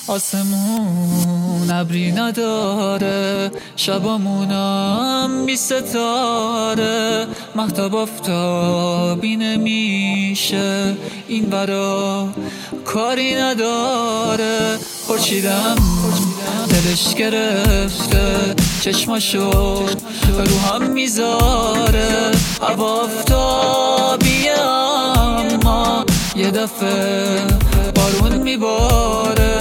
آسمون ابری نداره، شبامونم بی ستاره، مهتاب آفتابی نمیشه، این برا کاری نداره. خورشیدم دلش گرفته، چشماشو رو هم میذاره، هوا آفتابیه اما یه دفعه بارون میباره.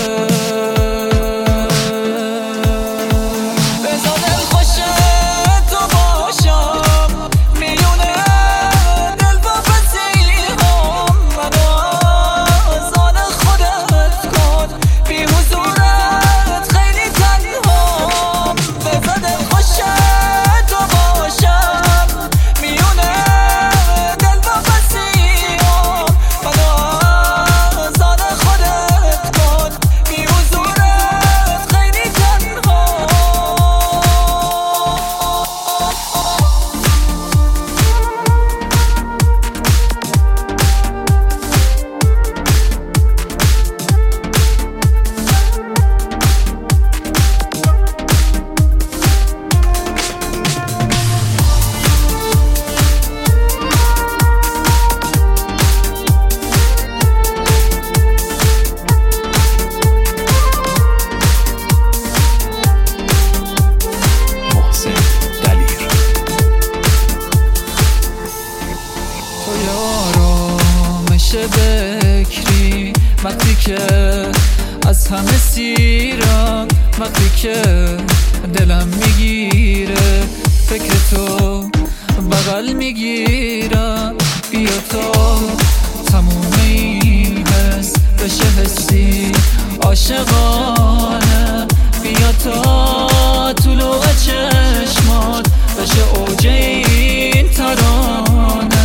بکری وقتی که از همه سیرم، وقتی که دلم میگیره فکر تو بغل میگیرم، بیا تا تموم این حس بشه حسی عاشقانه، بیا تا طلوع چشمات بشه اوج این ترانه.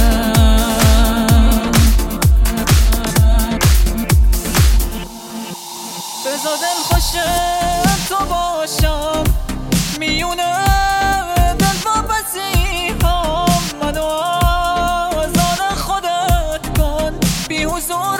بذار دل خوشم تو باشم، میونه دل واپسی هم، منو آزاد خودت کن، بی حضور